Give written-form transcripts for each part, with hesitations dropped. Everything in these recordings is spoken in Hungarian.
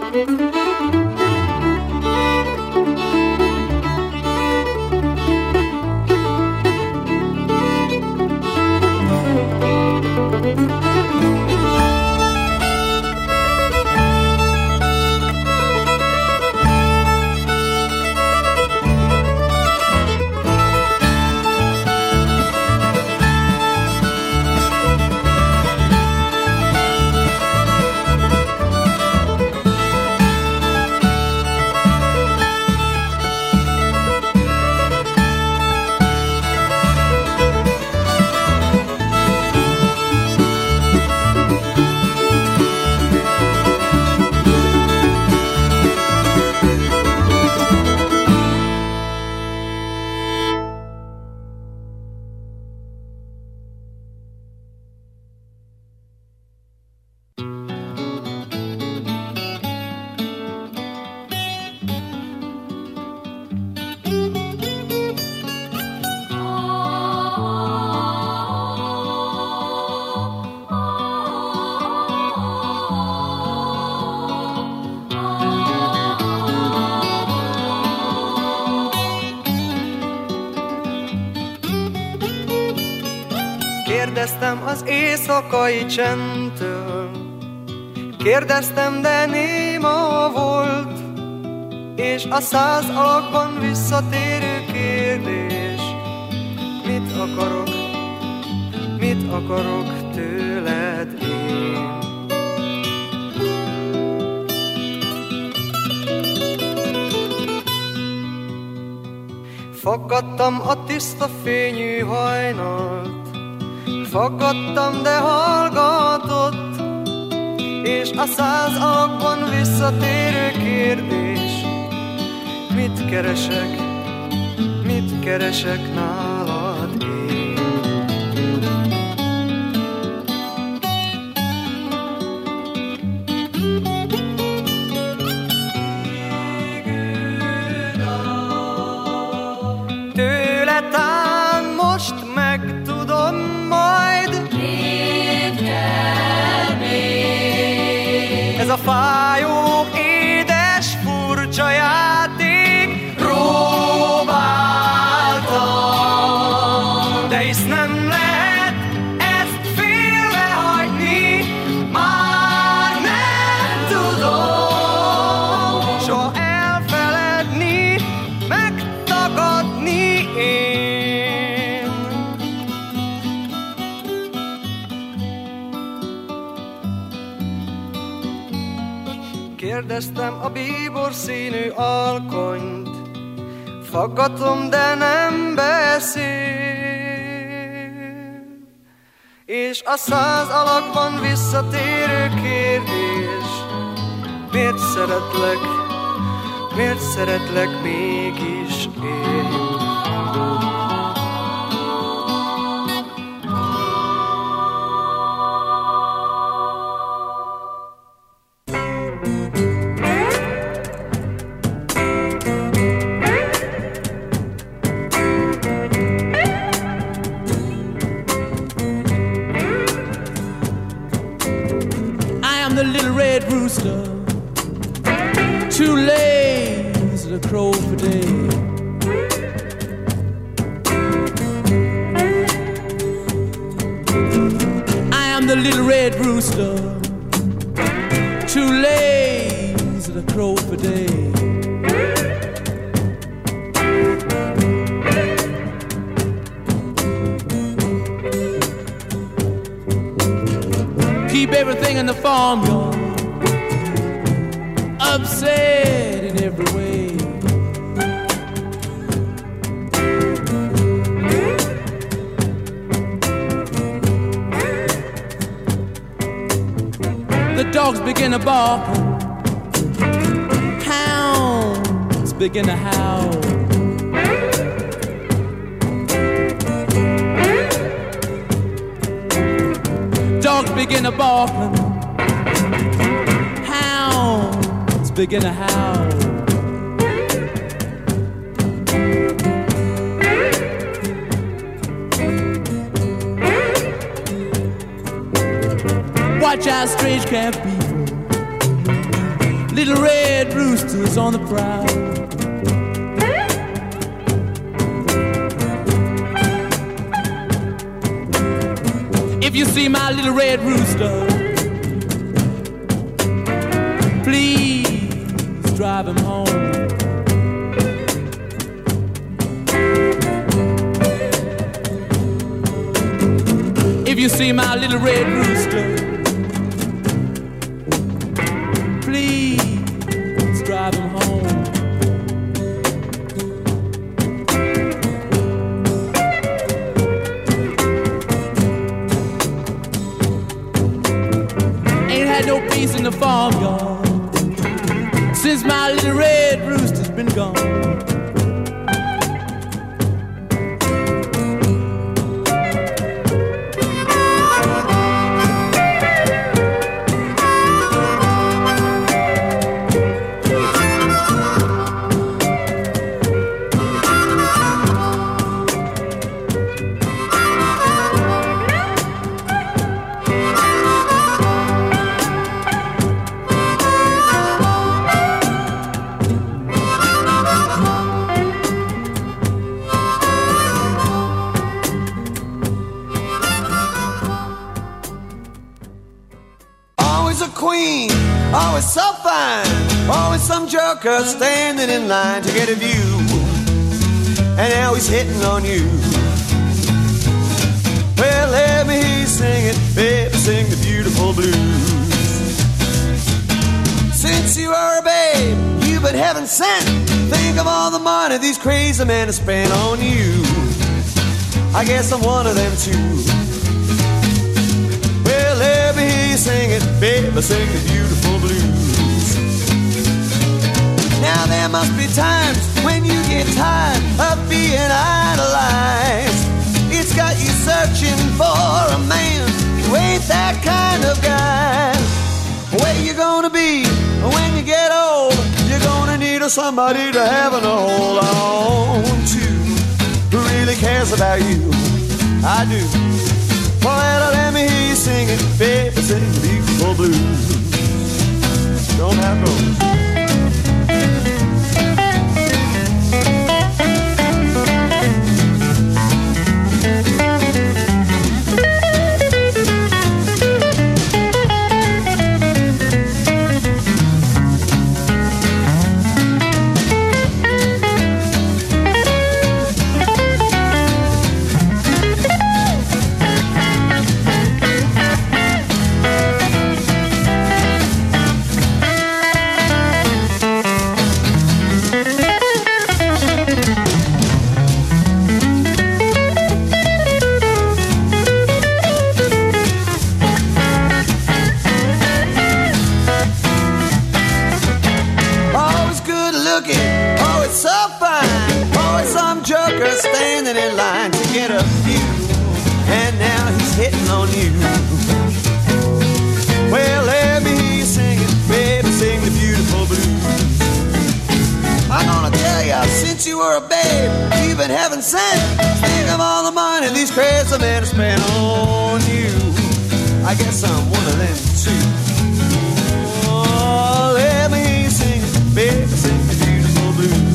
Kérdeztem az éjszakai csendtől, kérdeztem, de néma volt, és a 100 alakban visszatérő kérdés: mit akarok tőled én? Faggattam a tiszta fényű hajnalt, faggattam, de hallgatott, és a 100 alakban visszatérő kérdés: mit keresek nálad én? Tőle tán most megtudom majd, mit kell még. Ez a fájó, édes, furcsa játék, próbáltam, de hisz nem lehet ezt félrehagyni, már nem tudom soha elfeledni, megtagadni én. Kérdeztem a bíbor színű alkonyt, faggatom, de nem beszél, és a 100 alakban visszatérő kérdés: miért szeretlek mégis én? The little red rooster, too lazy to crow for day. I am the little red rooster, too lazy to crow for day. Keep everything in the farmyard upset in every way. The dogs begin to bark, hounds begin to howl. Dogs begin to bark, hounds begin to howl. Watch out, strange camp people little red roosters on the prowl. If you see my little red rooster, please drive him home. If you see my little red rooster, please drive him home. Ain't had no peace in the farmyard since my little red rooster's been gone. Standing in line to get a view, and now he's hitting on you. Well, let me hear you sing it, baby, sing the beautiful blues. Since you are a babe, you've been heaven sent. Think of all the money these crazy men have spent on you. I guess I'm one of them too. Well, let me hear you sing it, baby, sing the beautiful blues. Now there must be times when you get tired of being idolized. It's got you searching for a man who ain't that kind of guy. Where you gonna be when you get old? You're gonna need somebody to have and hold on to, who really cares about you. I do. Well, let me hear you sing it, baby, sing the beautiful blues. Don't have those. Standing in line to get a view, and now he's hitting on you. Well, let me hear you sing it, baby, sing the beautiful blues. I'm gonna tell you, since you were a babe, you've been heaven sent. Think of all the money these crazy men have spent on you. I guess I'm one of them too. Oh, let me hear you sing it, baby, sing the beautiful blues.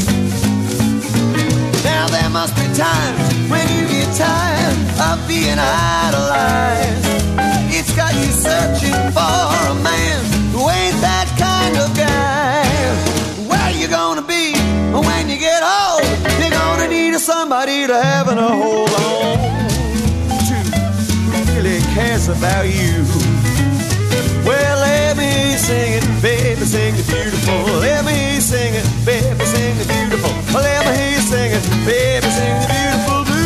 Now there must be times when you get tired of being idolized. It's got you searching for a man who ain't that kind of guy. Where you gonna be when you get old? You're gonna need somebody to have and a hold on to, who really cares about you. Well, let me sing it, baby, sing the beautiful. Let me sing it, baby, sing the beautiful. Let me hear you sing it, baby, sing the beautiful blues.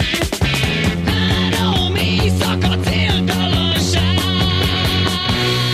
$10 shine.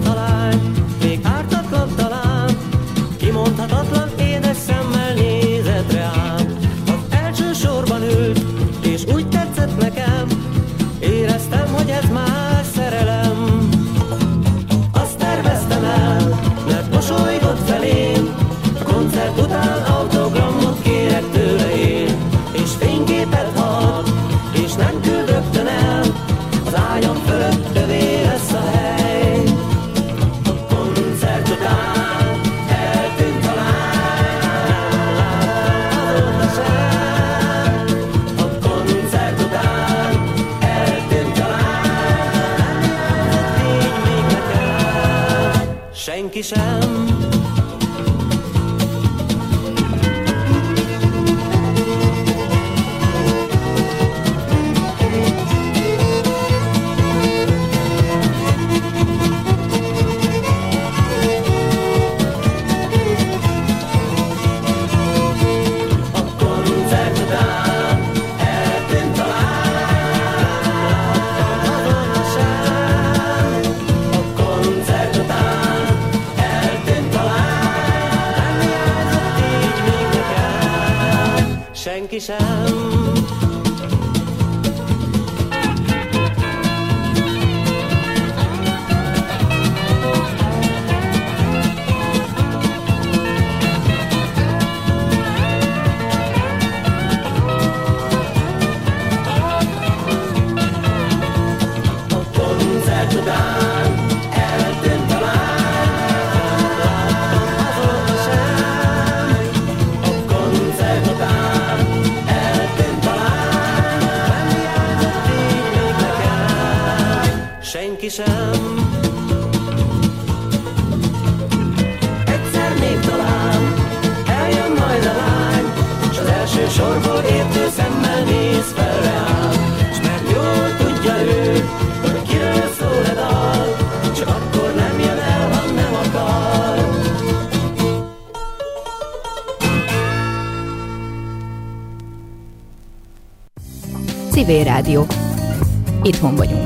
fiatal lány, még ártatlan talán, kimondhatatlan édes szemmel nézett rám. Az első sorban ült, és úgy tetszett nekem, éreztem, hogy ez más szerelem. Azt terveztem el, mert mosolygott felém, koncert után autogramot kérek tőle én, és fényképet ad, és nem küld rögtön el, az ágyam fölött övé lesz a hely. A koncert után eltűnt a lány, azóta sem. A koncert után eltűnt a lány, nem így még nekem senki sem. Senki sem. Senki sem. Egyszer még talán eljön majd a lány, s az első sorból értő szemmel néz fel rám, s mert jól tudja ő, hogy kiről szól a dal, csak akkor nem jön el, ha nem akar. Civil Rádió. Itthon vagyunk.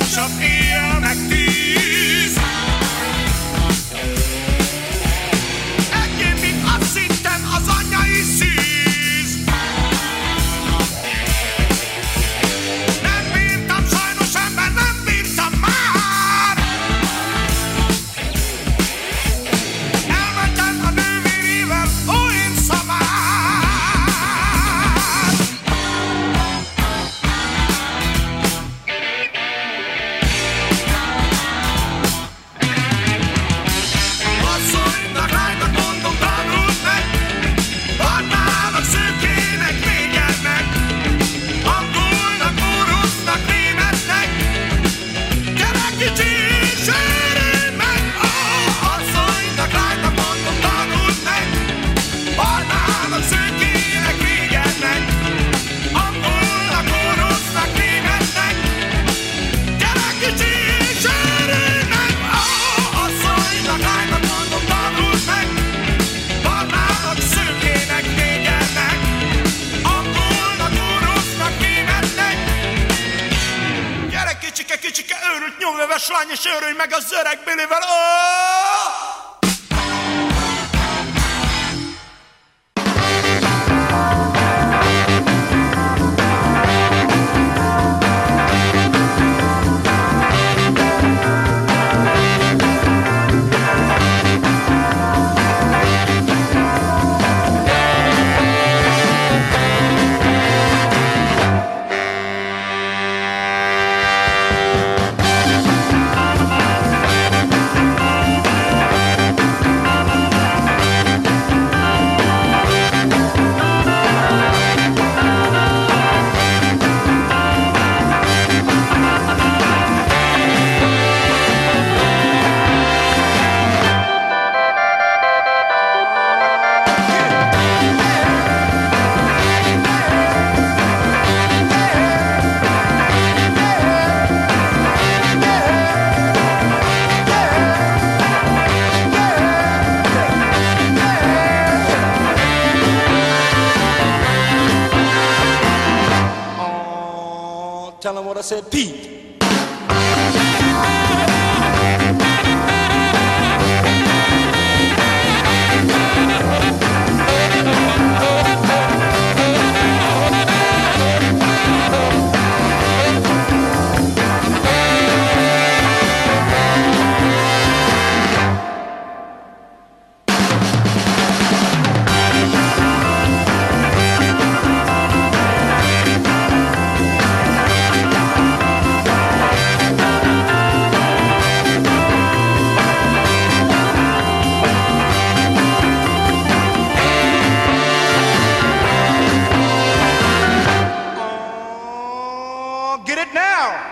Lassabb éjjel meg tűz. Egy évig azt hittem, az anyai szűz. Nem bírtam, sajnos ember, nem bírtam már. Elmentem a nővérével, olyan szamár. Asszonynak, lánynak mondom, tanult meg, barnának, szőkének, négernek, angolnak, orosznak, németnek, gyere kicsi, sörülj meg. Asszonynak, lánynak mondom, tanult meg, barnának, szőkének, négernek, angolnak, orosznak, németnek, gyere kicsi, sörülj meg. Asszonynak, lánynak mondom, tanult meg, barnának, szőkének, négernek, angolnak, orosznak, németnek. Gyere kicsike, kicsike, őrült nyomöves lány, és őrülj meg az öreg Billyvel. Tell them what I said, Pete. Get it now.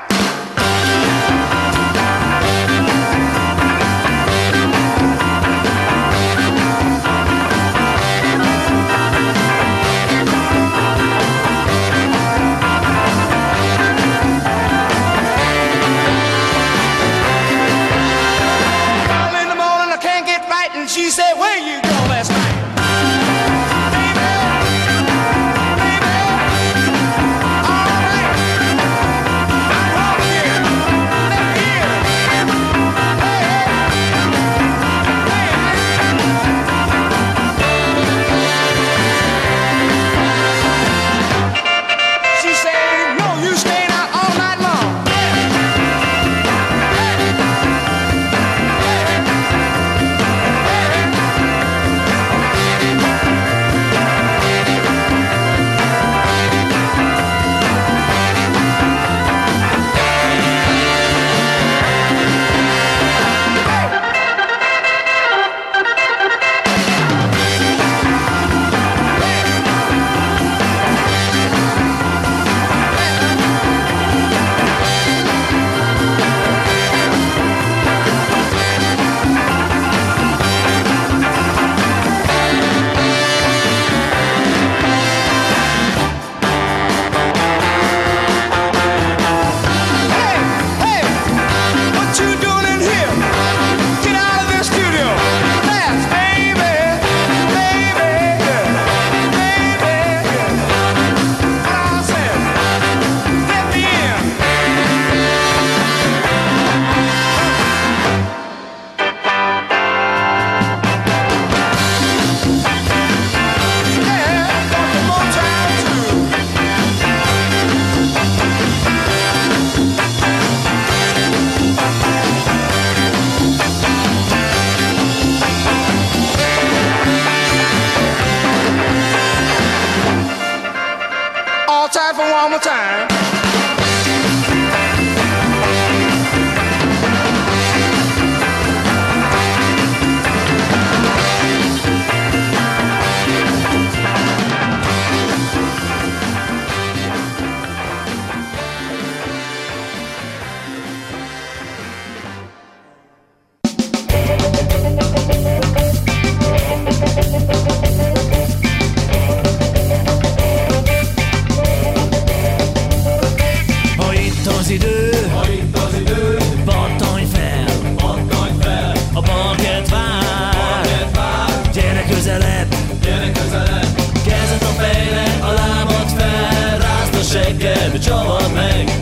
Early in the morning, I can't get right, and she said, where you go last night? Baby, all right. az idő, pattanj fel, a parkett vár, gyere közelebb, kezed a fejre, a lábad fel, rázd a segged, csavard meg,